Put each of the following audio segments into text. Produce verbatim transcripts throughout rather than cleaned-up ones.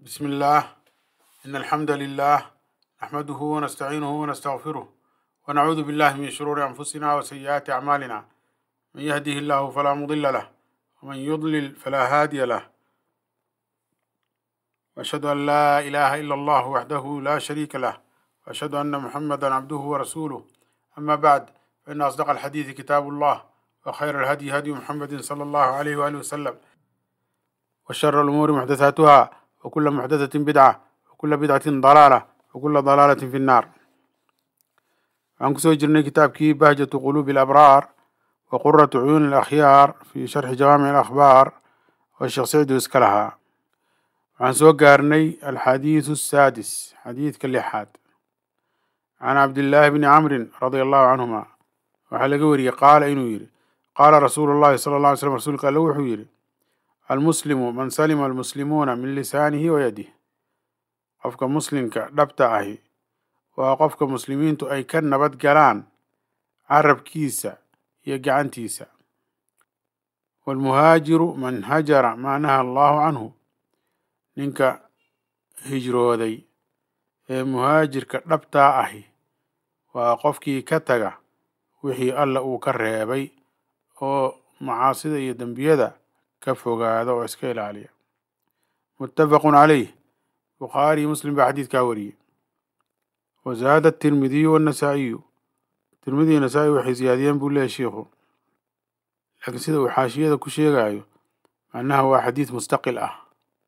بسم الله. إن الحمد لله نحمده ونستعينه ونستغفره ونعوذ بالله من شرور أنفسنا وسيئات أعمالنا. من يهده الله فلا مضل له ومن يضلل فلا هادي له، وأشهد أن لا إله إلا الله وحده لا شريك له، وأشهد أن محمدا عبده ورسوله. أما بعد، فإن أصدق الحديث كتاب الله، وخير الهدي هدي محمد صلى الله عليه وآله وسلم، وشر الأمور محدثاتها، وكل محدثة بدعة، وكل بدعة ضلالة، وكل ضلالة في النار. عن كسو جرني كتاب كي بهجة قلوب الأبرار وقرة عيون الأخيار في شرح جوامع الأخبار والشيخ سعيد وسكلها. عن سو قارني الحديث السادس، حديث كاللحاد، عن عبد الله بن عمرو رضي الله عنهما وحلق وري قال إنه يري قال رسول الله صلى الله عليه وسلم رسول قال له يري المسلم من سلم المسلمون من لسانه ويده. قفك مسلم كدبتا أهي وقفك مسلمين تو أي كان نبات قلان عرب كيسا يقعن تيسا. والمهاجر من هجر ما نهى الله عنه، ننك هجرو ذي مهاجر كدبتا أهي وقفكي كتغا وحي الله او كرهبي او معاصيدا iyo dambiyada ka fogaada oo iska ilaaliya. متفق عليه، بخاري مسلم بحديث كاوري. وزاد الترمذي والنسائي، الترمذي والنسائي وحي زيادين بقول له شيخه، لكن سيده حاشية كو شيغايو انه هو حديث مستقل اه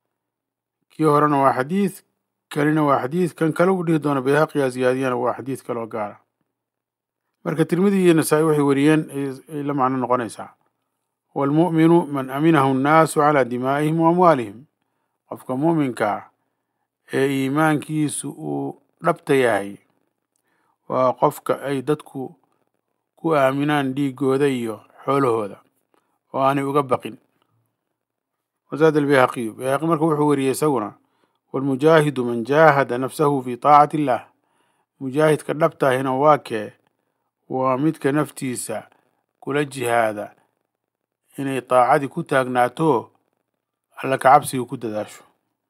كي هورنا waa حديث كلنا waa حديث كان كلو دي doona بيهقي زيادين waa حديث كلو gaara. marka tirmidhi iyo nasaai waxay wariyeen ay la macno noqonaysaa walmu'minu man aminahu an-naasu ala dimaa'ihim wa amwaalihim. qofka mu'minka ee iimaankiisu uu dhabta yahay waa qofka ay dadku ku aaminaan dhiigooda iyo xoolahooda oo aanay uga baqin. وزاد البيهقي، بيهقي marka wuxuu wariyay isaguna والمجاهد من جاهد نفسه في طاعة الله. mujaahidka dhabta ahina waa kee waa midka naftiisa kula jihaada inay taacadii ku taagnaato alla ka cabsiga ku dadaasho.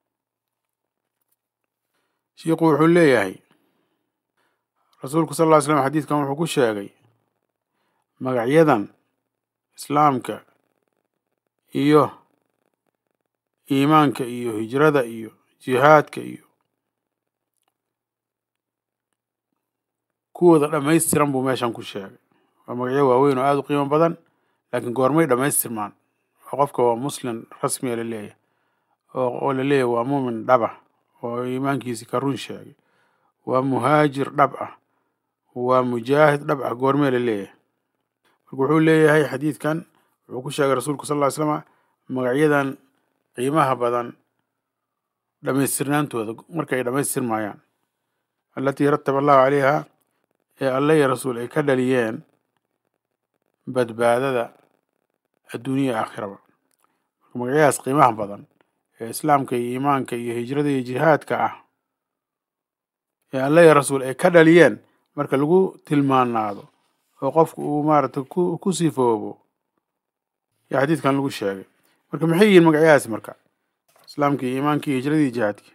shiiku wuxuu leeyahay rasuulku sal alla ly slam xadiidkan wuxuu ku sheegay magacyadan islaamka iyo iimaanka iyo hijrada iyo jihaadka iyo kuwooda dhammaystiran buu meeshan ku sheegay. waa magacyo waaweyn oo aada u qiimo badan, laakiin goormay dhammaystirmaan? oo qofka waa muslim rasmiya la leeyahay oo la leeyahay waa muumin dhab ah oo iimaankiisi ka run sheegay, waa muhaajir dhab ah, waa mujaahid dhab ah. goormee la leeyahay? marka wuxuu leeyahay xadiidkan wuxuu ku sheegay rasuulku sal alla ly slam magacyadan qiimaha badan dhammaystirnaantooda markay dhammaystirmayaan, allatii rataba allahu calayha, ee alla iyo rasuul ay ka dhaliyeen badbaadada adduuniya aakhiraba. marka magacyadaas qiimaha badan ee islaamka iyo iimaanka iyo hijrada iyo jihaadka ah ee alla iyo rasuul ay ka dhaliyeen marka lagu tilmaanaado oo qofku uu maaragtay ku ku sifoobo yaa xadiidkan lagu sheegay. marka maxay yihiin magacyadaas marka islaamka iyo iimaanka iyo hijrada iyo jihaadka?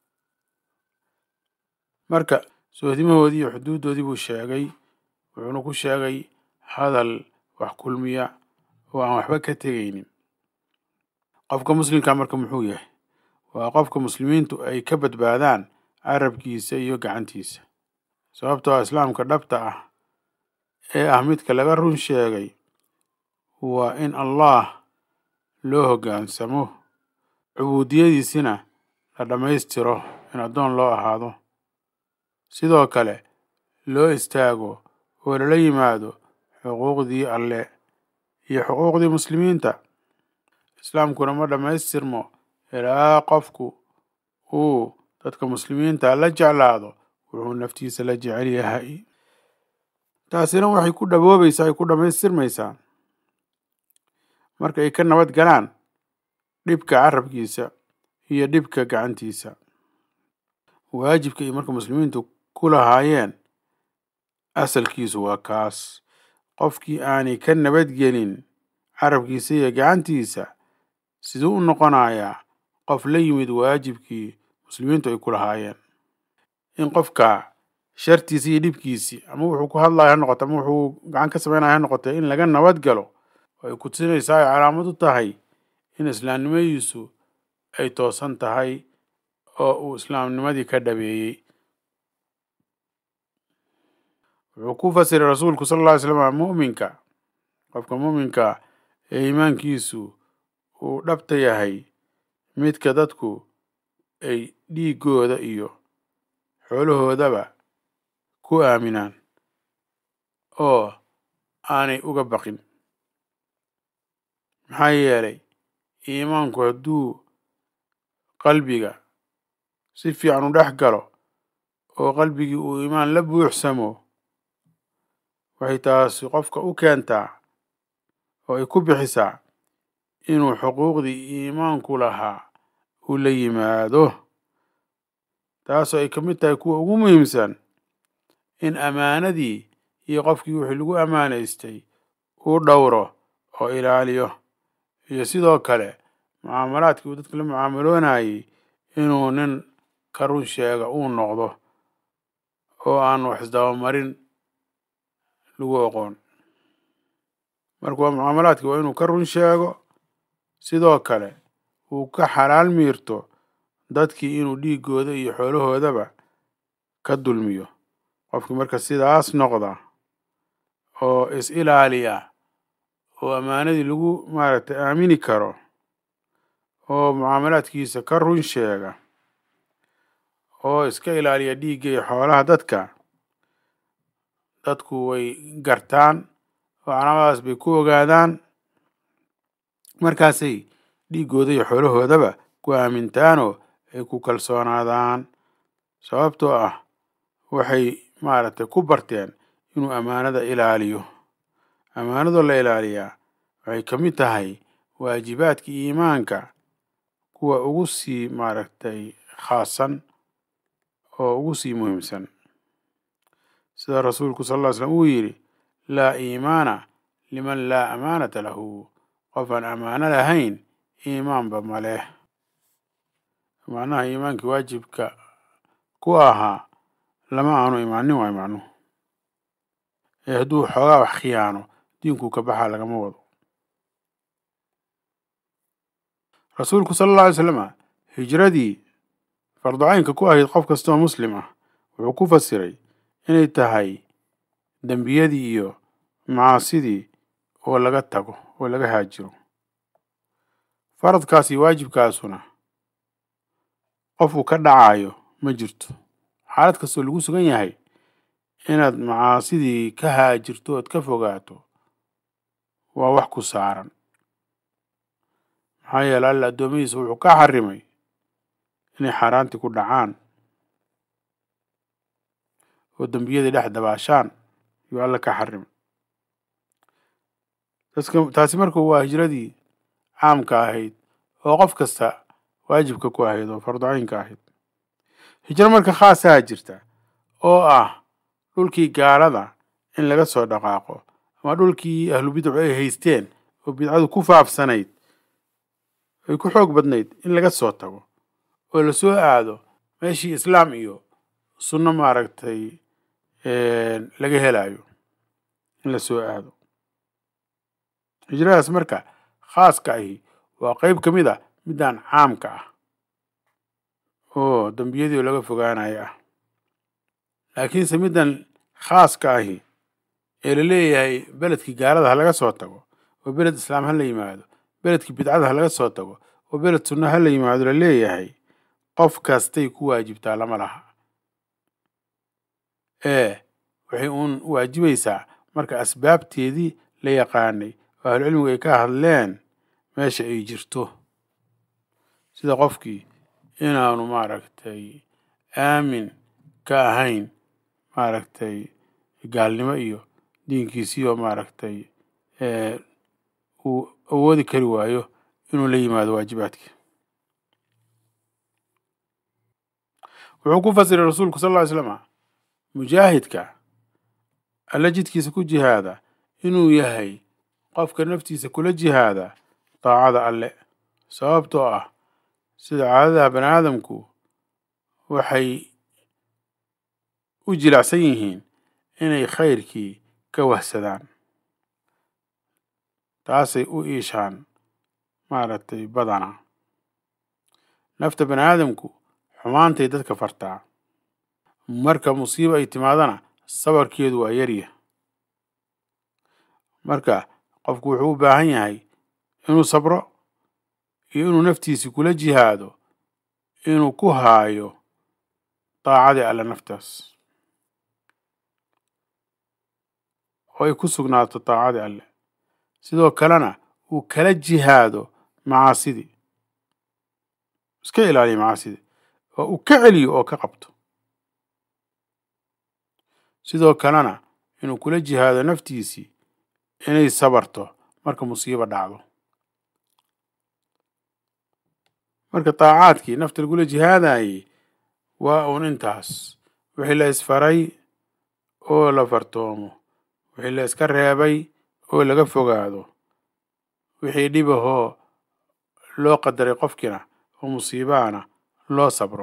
marka soodimahoodii iyo xuduudoodii buu sheegay, wuxuuna ku sheegay hadal wax kulmiya oo aan waxba ka tegaynin. qofka muslimka marka muxuu yahay? waa qofka muslimiintu ay ka badbaadaan carabkiisa iyo gacantiisa. sababtoo ah islaamka dhabta ah ee ah midka laga run sheegay waa in allah loo hoggaansamo, cubuudiyadiisina la dhammaystiro, in addoon loo ahaado, sidoo kale loo istaago oo lala yimaado xuquuqdii alle iyo xuquuqdii muslimiinta. islaamkuna ma dhammaystirmo ilaa qofku uu dadka muslimiinta la jeclaado wuxuu naftiisa la jecel yahay. taasina waxay ku dhaboobaysaa ay ku dhammaystirmaysaa marka ay ka nabad galaan dhibka carabkiisa iyo dhibka gacantiisa. waajibka iyo marka muslimiintu ku lahaayeen asalkiisu waa kaas. qofkii aanay ka nabadgelin carabkiisa iyo gacantiisa siduu u noqonayaa qof la yimid waajibkii muslimiintu ay ku lahaayeen. in qofka shartiisii iyo dhibkiisii ama wuxuu ku hadlaya ha noqoto ama wuxuu gacan ka samaynaya ha noqoto in laga nabad galo ay ku tusinaysaa ay calaamad u tahay in islaamnimadiisu ay toosan tahay oo uu islaamnimadii ka dhabeeyey. wuxuu ku fasiray rasuulku sala alla alay slam mu'minka qofka mu'minka ee iimaankiisu uu dhabta yahay midka dadku ay dhiigooda iyo xoolahoodaba ku aaminaan oo aanay uga baqin. maxaa yeelay iimaanku hadduu qalbiga si fiican u dhex galo oo qalbigii uu iimaan la buuxsamo waxay taasi qofka u keentaa oo ay ku bixisaa inuu xuquuqdii iimaanku lahaa uu la yimaado, taasoo ay ka mid tahay kuwa ugu muhiimsan in ammaanadii iyo qofkii wixii lagu ammaanaystay uu dhowro oo ilaaliyo, iyo sidoo kale mucaamalaadkii uu dadka la mucaamaloonayay inuu nin ka run sheega uu noqdo oo aan wax isdabamarin lagu aqoon. marka waa mucaamalaadkii waa inuu ka run sheego, sidoo kale uu ka xalaal miirto dadkii inuu dhiigooda iyo xoolahoodaba ka dulmiyo. qofkii marka sidaas noqda oo is ilaaliya oo ammaanadii lagu maaragtay aamini karo oo mucaamalaadkiisa ka run sheega oo iska ilaaliya dhiigga iyo xoolaha dadka, dadku way gartaan oo calaamadaas bay ku ogaadaan, markaasay dhiigooda iyo xoolahoodaba ku aamintaanoo ay ku kalsoonaadaan. sababtoo ah waxay maaragtay ku barteen inuu ammaanada ilaaliyo. ammaanadoo la ilaaliyaa waxay ka mid tahay waajibaadka iimaanka kuwa ugu sii maaragtay khaasan oo ugu sii muhiimsan, sida rasuulku sal alla ly slam uu yidhi laa iimaana liman laa amaanata lahu. qof aan ammaano lahayn iimaanba ma leh. macnaha iimaankii waajibka ku ahaa lama aanu imaanin waay macnuhu, ee hadduu xoogaa wax khiyaano diinkuu ka baxaa lagama wado. rasuulku sala alla alay slama hijradii farducaynka ku ahayd qof kastoo muslim ah wuxuu ku fasiray inay tahay dembiyadii iyo macaasidii oo laga tago oo laga haajiro. faradkaas iyo waajibkaasuna qofuu ka dhacayo ma jirto. xaalad kastoo lagu sugan yahay inaad macaasidii ka haajirto ood ka fogaato waa wax ku saaran. maxaa yeele alla addoommadiisa wuxuu ka xarimay inay xaaraantii ku dhacaan oo dembiyadii dhex dabaashaan yuu alla ka xarimay. taasi marka waa hijradii caamka ahayd oo qof kasta waajibka ku ahayd oo farducaynka ahayd. hijro marka khaasaha jirta oo ah dhulkii gaalada in laga soo dhaqaaqo ama dhulkii ahlu bidcu ay haysteen oo bidcadu ku faafsanayd ay ku xoog badnayd in laga soo tago oo la soo aado meeshii islaam iyo sunno maaragtay laga helayo in la soo aado. hijradaas marka khaaska ahi waa qeyb ka mid a midaan caamka ah oo dembiyadii laga fogaanayo ah. laakiinse middan khaaska ahi ee la leeyahay beledkii gaalada ha laga soo tago oo beled islaam ha la yimaado, beledkii bidcada ha laga soo tago oo beled sunno ha la yimaado la leeyahay, qof kastay ku waajibtaa lama laha. ee waxay uun waajibaysaa marka asbaabteedii la yaqaanay oo ahlucilmigu ay ka hadleen meesha ay jirto, sida qofkii inaanu maaragtay aamin ka ahayn maaragtay gaalnimo iyo diinkiisii oo maaragtay uu awoodi kari waayo inuu la yimaado waajibaadkii. wuxuu ku fasiray rasuulku sal alla ly slama mujaahidka alla jidkiisa ku jihaada inuu yahay qofka naftiisa kula jihaada daacada alle. sababtoo ah sida caadadaha bani aadamku waxay u jilicsan yihiin inay khayrkii ka wahsadaan, taasay u iishaan maaragtay badana. nafta bani aadamku xumaantay dadka fartaa, marka musiibo ay timaadana sabarkeedu waa yarya. marka qofku wuxuu u baahan yahay inuu sabro iyo inuu naftiisi kula jihaado inuu ku haayo daacadii alle naftaas oo ay ku sugnaato daacadii alle, sidoo kalena uu kala jihaado macaasidii, iska ilaaliyo macaasidii oo uu ka celiyo oo ka qabto, sidoo kalena inuu kula jihaado naftiisii inay sabarto marka musiibo dhacdo. marka daacaadkii nafta lagula jihaadayey waa uun intaas, wixii la isfaray oo la fartoomo, wixii la iska reebay oo laga fogaado, wixii dhibahoo loo qadaray qofkina oo musiibahana loo sabro.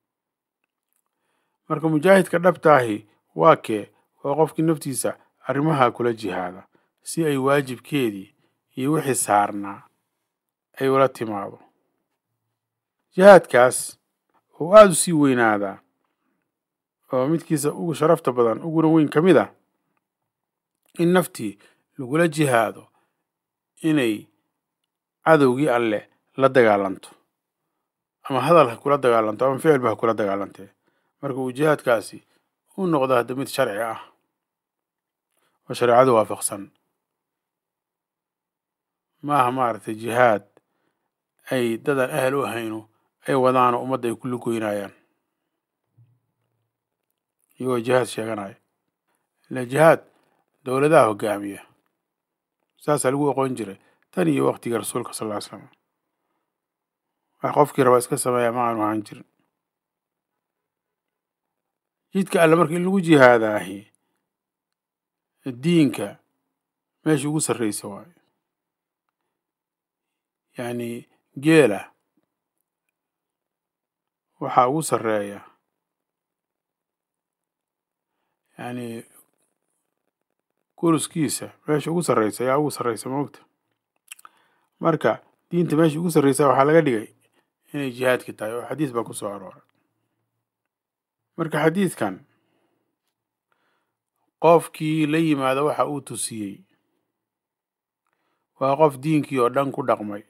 marka mujaahidka dhabtaahi waa kee? waa qofkii naftiisa arrimaha kula jihaada si ay waajibkeedii iyo wixii saarnaa ay ula timaado. jihaadkaas oo aada u sii weynaadaa oo midkiisa ugu sharafta badan uguna weyn ka mid ah in naftii lagula jihaado inay cadowgii alle la dagaalanto, ama hadal ha kula dagaalanto ama ficilba ha kula dagaalantee. marka uu jihaadkaasi u noqdo hadda mid sharci ah oo shareecadu waafaqsan, maaha maaragtay jihaad ay dadan ahel u ahayno ay wadaano ummadda ay ku lugoynayaan iyagoo jihaad sheeganaya. ila jihaad dowladaha hogaamiya, saasaa lagu aqoon jiray tan iyo waqtiga rasuulka sal ll ly slam. wax qofkii rabaa iska sameeya ma aanu ahaan jirin. jidka alle marka in lagu jihaadaahi diinka meesha ugu sarreysa waayo. yacni geela waxaa ugu sarreeya yani kuruskiisa meesha ugu sarreysa ayaa ugu sarreysa moogta. marka diinta meesha ugu sarreysa waxaa laga dhigay inay jihaadki tahay oo xadiis baa ku soo arooray. marka xadiidkan qofkii la yimaado waxa uu tusiyey waa qof diinkii oo dhan ku dhaqmay,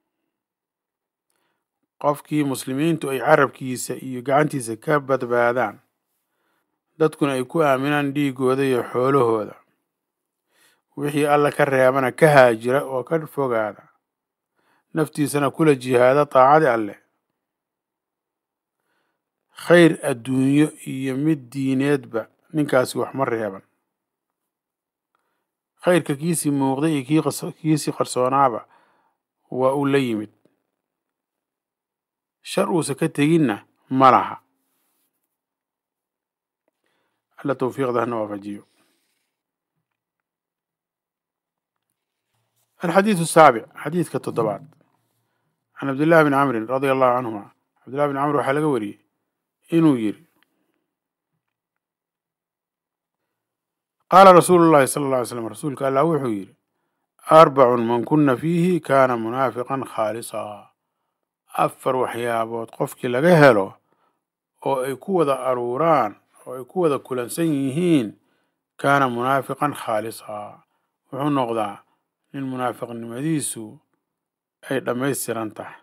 qofkii muslimiintu ay carabkiisa iyo gacantiisa ka badbaadaan, dadkuna ay ku aaminaan dhiigooda iyo xoolahooda, wixii alla ka reebana ka haajira oo ka fogaada, naftiisana kula jihaada daacadii alle, khayr adduunyo iyo mid diineedba ninkaasi wax ma reeban. khayrka kiisii muuqday iyo kiisii qarsoonaaba waa uu la yimid, shar uusa ka teginna ma laha. alla tawfiiqda hana waafajiyo. الحديث السابع حديث كالتضبات عن عبد الله بن عمرو رضي الله عنهما. عبد الله بن عمرو waxaa laga wariyey inuu yiri qaala rasuulu llahi sala alla alay slam, rasuulka allah wuxuu yidhi arbacun man kuna fiihi kaana munaafiqan khaalisaa. afar waxyaabood qofkii laga helo oo ay ku wada aruuraan oo ay ku wada kulansan yihiin kaana munaafiqan khaalisaa, wuxuu noqdaa nin munaafiqnimadiisu ay dhammaystiran tahay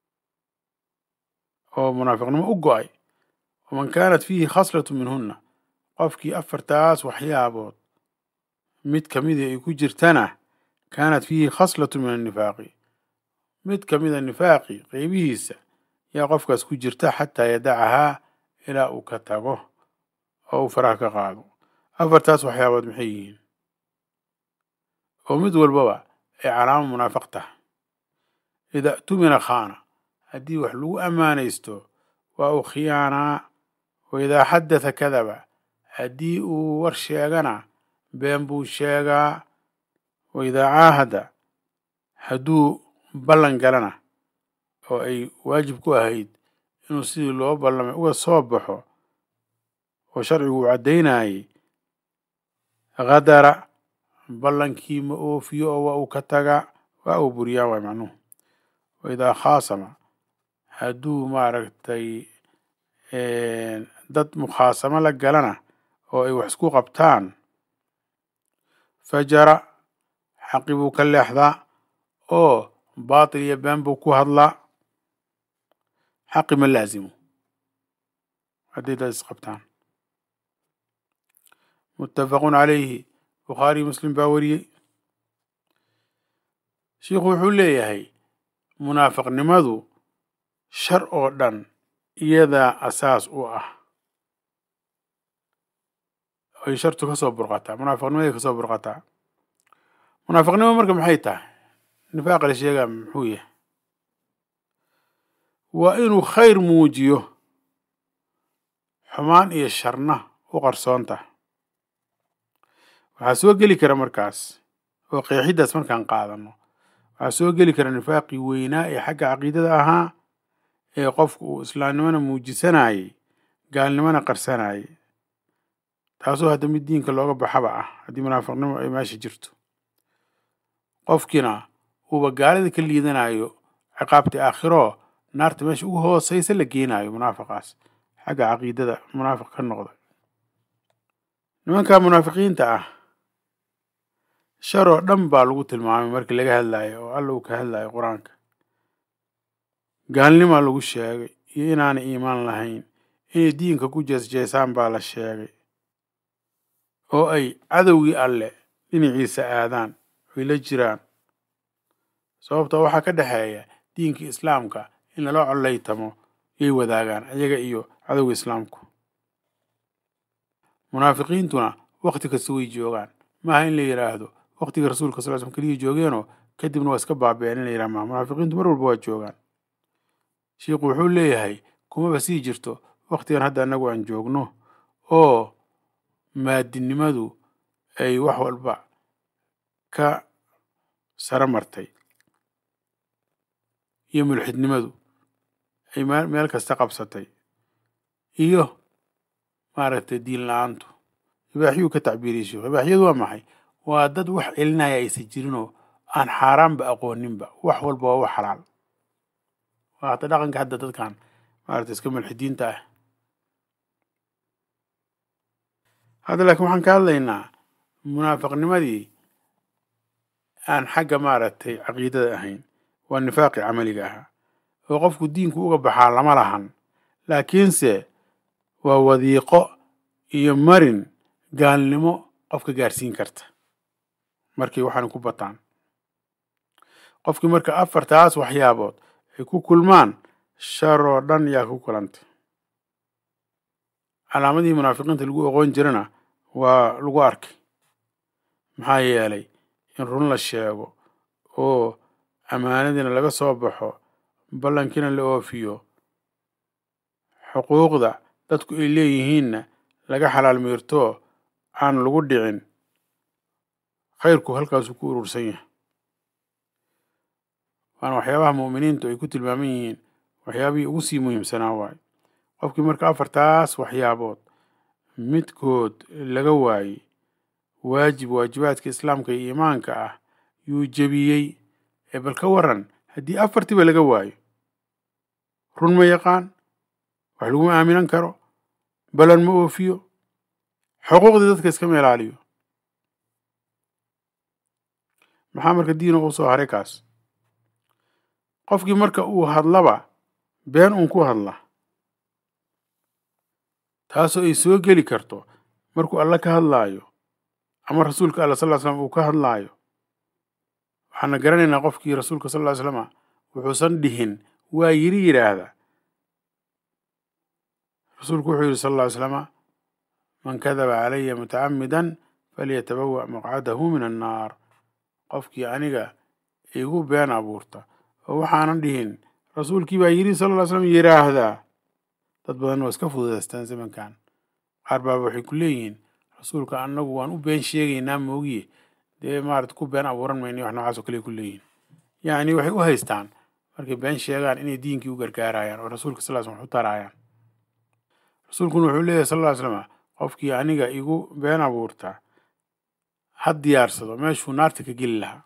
oo munaafiqnimo u go-ay. waman kaanat fiihi khaslatu minhunna, qofkii afartaas waxyaabood mid kamida ay ku jirtana kaanat fiihi khaslatu min annifaaqi, mid kamida nifaaqi qeybihiisa yaa qofkaas ku jirta xataa yadacahaa ilaa uu ka tago oo uu faraha ka qaado. afartaas waxyaabood maxay yihiin oo mid walbaba ay calaamo munaafiq tahay? ida tumina khaana, haddii wax lagu ammaanaysto waa uu khiyaanaa. wa idaa xadatha kadaba, haddii uu war sheegana been buu sheegaa. wa idaa caahada, hadduu ballan galana oo ay waajib ku ahayd inuu sidii loo ballamay uga soo baxo oo sharcigu uu caddaynayay qadara ballankii ma oofiyo oo waa uu ka tagaa waa uu buriyaa waay macnuhu wa idaa khaasama hadduu maaragtay dad mukhaasamo la galana oo ay wax isku qabtaan fajara xaqi buu ka leexdaa oo baatil iyo been buu ku hadlaa xaqi ma laazimo hadday dad isqabtaan muttafaqun calayhi bukhaariy muslim baa wariyey shiikhu wuxuu leeyahay munaafiqnimadu shar oo dhan iyadaa asaas u ah ay shartu ka soo burqataa munaafiqnimaday ka soo burqataa munaafiqnimo marka maxay tahay nifaaqa la sheegaa muxuu yahay waa inuu khayr muujiyo xumaan iyo sharna u qarsoon tahay waxaa soo geli kara markaas oo qeexiddaas markaan qaadano waxaa soo geli kara nifaaqii weynaa ee xagga caqiidada ahaa ee qofku uu islaamnimona muujisanayey gaalnimona qarsanayey taasoo hadda mid diinka looga baxaba ah haddii munaafiqnimo ay meesha jirto qofkiina uuba gaalida ka liidanayo ciqaabtii aakhiroo naarta meesha ugu hooseysa la geenayo munaafiqaas xagga caqiidada munaafiq ka noqda nimankaa munaafiqiinta ah shar oo dhan baa lagu tilmaamay markii laga hadlayo oo alla uu ka hadlayo qur-aanka gaalnimaa lagu sheegay iyo inaanay iimaan lahayn inay diinka ku jeesjeesaan baa la sheegay oo ay cadowgii alle dhinaciisa aadaan oy la jiraan sababtoo waxaa ka dhexeeya diinkii islaamka in lala collaytamo yay wadaagaan ayaga iyo cadowga islaamku munaafiqiintuna wakti kasta way joogaan maaha in la yidhaahdo waktiga rasuulka sal l slm keliya joogeenoo kadibna waa iska baabeen in la yidhaha maha munaafiqiintu mar walba waa joogaan shiikhu wuxuu leeyahay kumaba sii jirto waktigan hadda annagu aan joogno oo maadinimadu ay wax walba ka sara martay iyo mulxidnimadu ay meel kasta qabsatay iyo maaragtay diin la-aantu ibaaxyuu ka tacbiiriyey sheikhu ibaaxyadu waa maxay waa dad wax celinaya aysan jirinoo aan xaaraanba aqooninba wax walba waa wax xalaal waa hata dhaqanka hadda dadkan maaragtay iska mulxidiinta ah hadda laakiin waxaan ka hadlaynaa munaafiqnimadii aan xagga maaragtay caqiidada ahayn waa nifaaqi camaliga ahaa oo qofku diinku uga baxaa lama lahan laakiinse waa wadiiqo iyo marin gaalnimo qofka gaarsiin karta markay waxaan ku bataan qofkii marka afartaas waxyaabood ay ku kulmaan shar oo dhan yaa ku kulantay calaamadihii munaafiqiinta lagu aqoon jirana waa lagu arkay maxaa yeelay in run la sheego oo ammaanadiina laga soo baxo ballankiina la oofiyo xuquuqda dadku ay leeyihiinna laga xalaal miirtoo aan lagu dhicin khayrku halkaasuu ku urursan yahay waana waxyaabaha mu'miniintu ay ku tilmaaman yihiin waxyaabihii ugu sii muhiimsanaa waayo qofkii marka afartaas waxyaabood midkood laga waayey waajib waajibaadka islaamka iyo iimaanka ah yuu jebiyey ee bal ka waran haddii afartiiba laga waayo run ma yaqaan wax laguma aaminan karo balan ma oofiyo xuquuqdii dadka iskama ilaaliyo maxaa marka diina uu soo haray kaas qofkii marka uu hadlaba been uun ku hadla taasoo ay soo geli karto markuu alla ka hadlaayo ama rasuulka alla sal ly slam uu ka hadlaayo waxaana garanaynaa qofkii rasuulka sal ly slama wuxuusan dhihin waa yiri yidhaahda rasuulku wuxuu yidhi sal lla ly slama man kadaba calaya mutacamidan falyatabawa maqcadahu min annaar qofkii aniga igu been abuurta oo waxaanan dhihin rasuulkii baa yidhi sal lla ly slam yidhaahdaa dad badan waa iska fududaystaan zamankan qaar baaba waxay ku leeyihiin rasuulka annagu waan u been sheegaynaa moogiye dee maarata ku been abuuran mayna wax noocaas oo kale ku leeyihiin yacni waxay u haystaan markay been sheegaan inay diinkii u gargaarayaan oo rasuulka sal ll ly slam wax u taraayaan. rasuulkuna wuxuu leeyahy sal ll ly slam qofkii aniga igu been abuurtaa ha diyaarsado meeshuu naarta ka geli lahaa.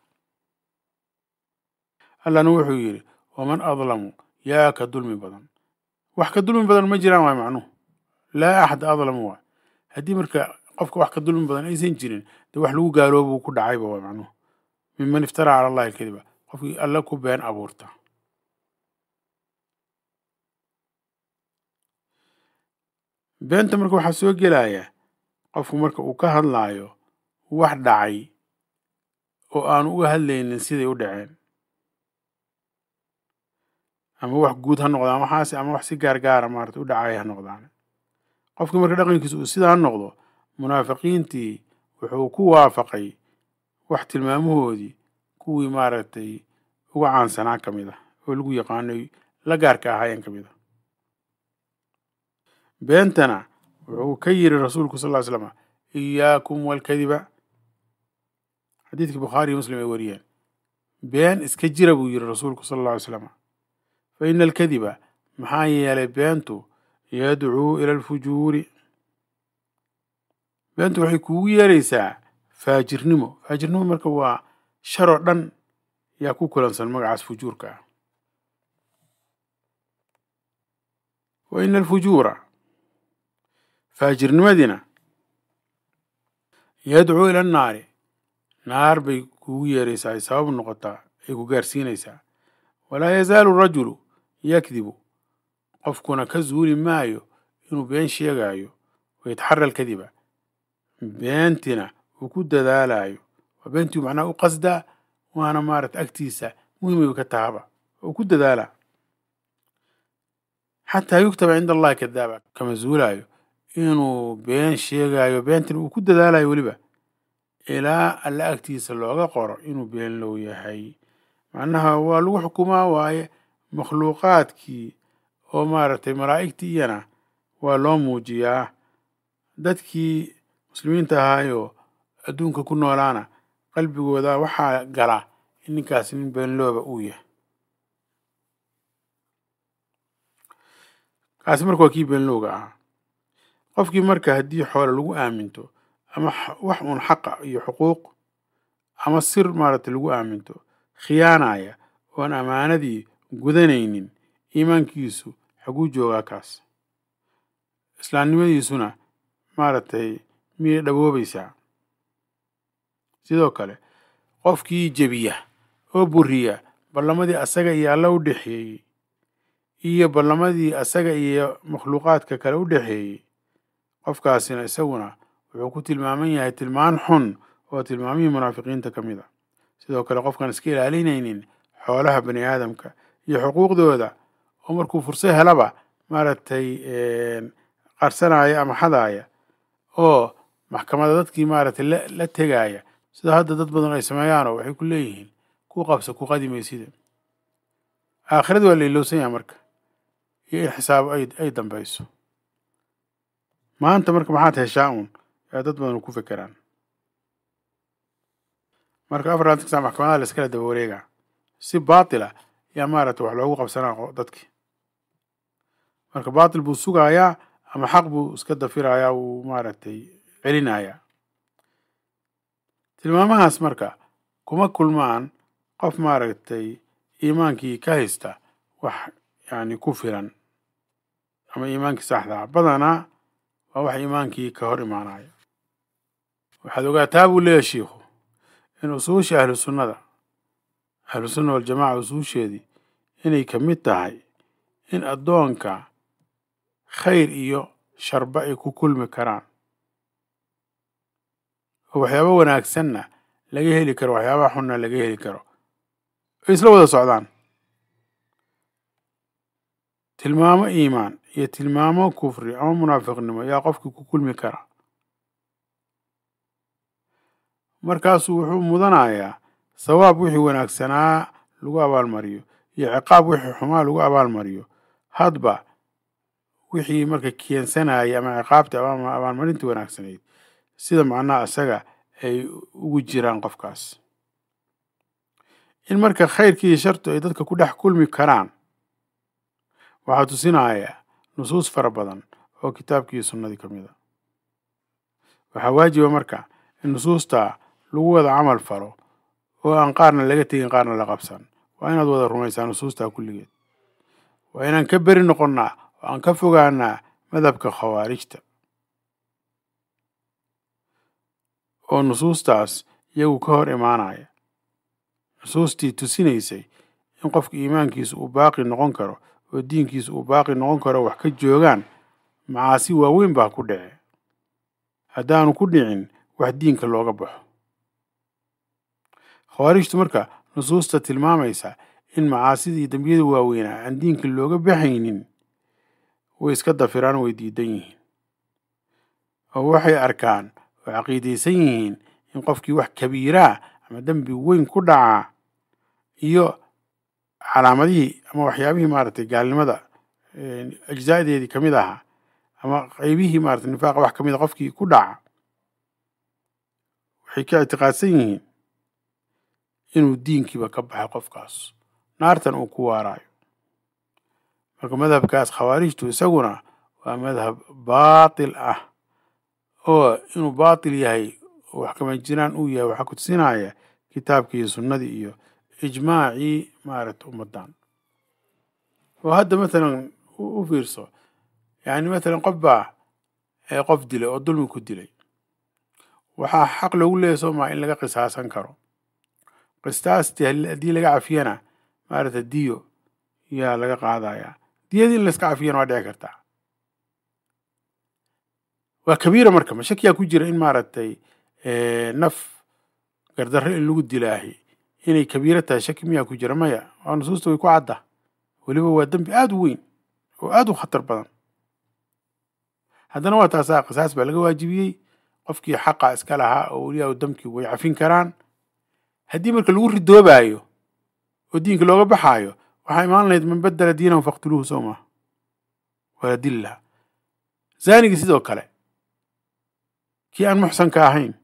allana wuxuu yidhi waman adlamu yaa ka dulmi badan. wax ka dulmi badan ma jiraan waay macnuhu, laa axad adlamu waay. haddii marka qofka wax ka dulmi badan aysan jirin dee wax lagu gaaloobu ku dhacayba waay macnuhu. miman iftaraa cala allahi alkadiba, qofkii alla ku been abuurta. beenta marka waxaa soo gelaya qofku marka uu ka hadlaayo wax dhacay oo aanu uga hadlaynin siday u dhaceen, ama wax guud ha noqdaan waxaasi, ama wax si gaargaara maarata u dhacay ha noqdaan. qofkii marka dhaqankiisa uu sidaa noqdo, munaafiqiintii wuxuu ku waafaqay wax tilmaamahoodii kuwii maaragtay uga caansanaa ka mid ah oo lagu yaqaanoy la gaarka ahaayeen ka mid ah. beentana wuxuu ka yiri rasuulku sal ll slam iyaakum walkadiba, xadiidkii bukhaari iyo muslim ay wariyeen. been iska jira buu yiri rasuulku sal alla alay slam, fa ina alkadiba maxaa yeelay beentu yadcuu ila alfujuuri, beentu waxay kuugu yeeraysaa faajirnimo. faajirnimo marka waa sharoo dhan yaa ku kulansan magacaas fujuurka ah. wa ina alfujuura, faajirnimadina yadcuu ila annaari, naar bay kuugu yeeraysaa, ay sabab noqotaa, ay ku gaarsiinaysaa. walaa yazaalu rajulu yakdibu, qofkuna ka zuuli maayo inuu been sheegaayo. wayataxara alkadiba, beentina uu ku dadaalayo. waa beentii macnaha u qasdaa, waana maarata agtiisa muhimay ka tahaba, uu ku dadaalaa. xataa yuktaba cinda allahi kadaaba, kama zuulaayo inuu been sheegaayo, beentina uu ku dadaalayo weliba ilaa alla agtiisa looga qoro inuu been low yahay. macnaha waa lagu xukumaa waaye makhluuqaadkii oo maaragtay malaa'igtii iyana waa loo muujiyaa. dadkii muslimiinta ahaayoo adduunka ku noolaana qalbigooda waxaa gala in ninkaasi nin beenlooba uu yahay. kaasi marka waa kii beenlowga ahaa. qofkii marka haddii xoole lagu aaminto, ama wax uun xaqa iyo xuquuq ama sir maaragtay lagu aaminto, khiyaanaya oon ammaanadii gudanaynin, iimaankiisu xaguu joogaa kaas? islaamnimadiisuna maaragtay miyay dhawoobaysaa? sidoo kale qofkii jebiya oo buriya ballamadii asaga iyo alla u dhexeeyey, iyo ballamadii asaga iyo makhluuqaadka kale u dhexeeyey, qofkaasina isaguna wuxuu ku tilmaaman yahay tilmaan xun oo tilmaamihii munaafiqiinta ka mid a. sidoo kale qofkaan iska ilaalinaynin xoolaha bani aadamka iyo xuquuqdooda, oo markuu furso helaba maaragtay qarsanaya ama xadaaya, oo maxkamada dadkii maaragtay la, la tegaaya, sida hadda dad badan ay sameeyaanoo waxay ku leeyihiin ku qabsa ku qadimaysida. aakhirada waa la ilowsan yahay marka, iyo in xisaabo ay, ay dambayso. maanta marka maxaad heshaa uun yaa dad badan ku fekeraan. marka afar labaatan saac maxkamadaha la iskala daba wareegaa, si baatila yaa maaragtay wax loogu qabsanaa dadki. marka baatil buu sugayaa ama xaq buu iska dafirayaa, uu maaragtay celinayaa. tilmaamahaas marka kuma kulmaan qof maaragtay iimaankii ka haysta wax yani ku filan, ama iimaankii saxdaa. badanaa waa wax iimaankii ka hor imaanaya. waxaad ogaataa buu leeyahay shiikhu in usuusha ahlu sunnada ahlu sunna waljamaaca usuusheedii inay ka mid tahay in addoonka khayr iyo sharba ay ku kulmi karaan, oo waxyaaba wanaagsanna laga heli karo, waxyaabaha xunna laga heli karo, ay isla wada socdaan. tilmaamo iimaan iyo tilmaamo kufri ama munaafiqnimo yaa qofkii ku kulmi kara. markaasuu wuxuu mudanayaa sawaab wixii wanaagsanaa lagu abaalmariyo, iyo ciqaab wixii xumaa lagu abaalmariyo, hadba wixii marka keensanaya ama ciqaabta ama abaalmarintii wanaagsanayd, sida macnaha isaga ay ugu jiraan qofkaas. in marka khayrkii iyo shartu ay dadka ku dhex kulmi karaan waxaa tusinaya nusuus fara badan oo kitaabkii iyo sunnadii ka mid a. waxaa waajiba marka in nusuusta lagu wada camal falo oo aan qaarna laga tegin qaarna la qabsan. waa inaad wada rumaysaa nusuustaa kulligeed. waa inaan ka beri noqonnaa oo aan ka fogaanaa madhabka khawaarijta oo nusuustaas iyagu ka hor imaanaya. nusuustii tusinaysay in qofka iimaankiisa uu baaqi noqon karo oo diinkiisa uu baaqi noqon karo wax ka joogaan macaasi waaweyn baa ku dhici haddaanu ku dhicin wax diinka looga baxo. khawaarijtu marka nusuusta tilmaamaysa in macaasida iyo dembiyada waaweynaa aan diinka looga baxaynin way iska dafiraan way diidan yihiin oo waxay arkaan oo caqiidaysan yihiin in qofkii wax kabiiraa ama dembi weyn ku dhacaa iyo calaamadihii ama waxyaabihii maaragtay gaalnimada ajzaadeedii ka mid ahaa ama qaybihii maaragtay nifaaqa wax ka mid a qofkii ku dhaca waxay ka ictiqaadsan yihiin inuu diinkiiba ka baxay qofkaas naartan uu ku waaraayo. marka madhabkaas khawaarijtu isaguna waa madhab baatil ah oo inuu baatil yahay oo wax kama jiraan uu yahay waxaa ku tusinaya kitaabkii iyo sunnadii iyo ijmaacii maaragta ummadan. oo hadda matalan u fiirso yani matalan qof baa qof dilay oo dulmi ku dilay waxaa xaq loogu leeyahay soomaa in laga qisaasan karo. qistaasti haddii laga cafiyana maaragta diyo yaa laga qaadayaa. diyadii in layska cafiyana waa dhici kartaa. waa kabiira marka mashakiyaa ku jira in maaragtay naf gardarre in lagu dilaahi inay kabiira tahay shaki miyaa ku jira? maya. waa nusuusta way ku cadda. weliba waa dembi aada u weyn oo aada u khatar badan. haddana waa taasaa qisaas baa laga waajibiyey. qofkii xaqa iska lahaa oo weliyaa damkii way cafin karaan. haddii marka lagu ridoobaayo oo diinka looga baxaayo waxaa imaan lahayd man badala diinahu faqtuluuhu soo maa wala dili laha. zaanigii sidoo kale kii aan muxsanka ahayn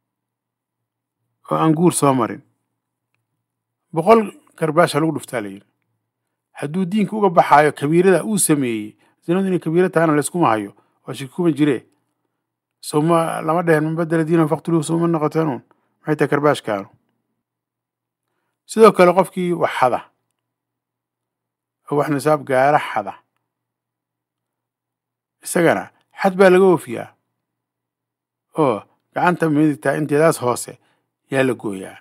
oo aan guur soo marin boqol karbaasha lagu dhuftaa la yidhi. hadduu diinka uga baxaayo kabiirada uu sameeyey zinadu inay kabiira tahana layskuma hayo waa shaki kuma jiree soma lama dhehen man badala diinahu faqtuluuhu soma noqoteenuun maxay tahay karbaashkaanu. sidoo kale qofkii wax xada oo wax nisaab gaara xada isagana xad baa laga oofiyaa oo gacanta midigtaa inteedaas hoose yaa la gooyaa.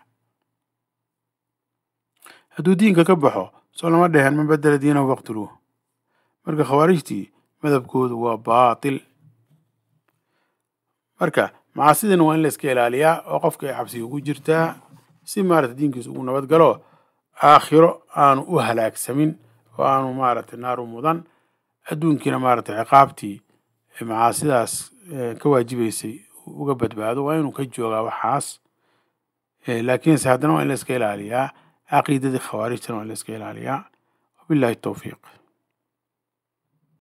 hadduu diinka ka baxo soo lama dhehen man badala diinahu faqtuluuh. marka khawaarijtii madhabkoodu waa baatil. marka macaasidan waa in la iska ilaaliyaa oo qofka ay cabsi ugu jirtaa si maaragtay diinkiisa ugu nabad galo aakhiro aanu u halaagsamin oo aanu maaragtay naaru mudan adduunkiina maaragtay ciqaabtii macaasidaas ka waajibaysay uga badbaado. waa inuu ka joogaa waxaas laakiinse haddana waa in la iska ilaaliyaa caqiidadii khawaarijtana waa in la iska ilaaliyaa. wabillahi tawfiiq.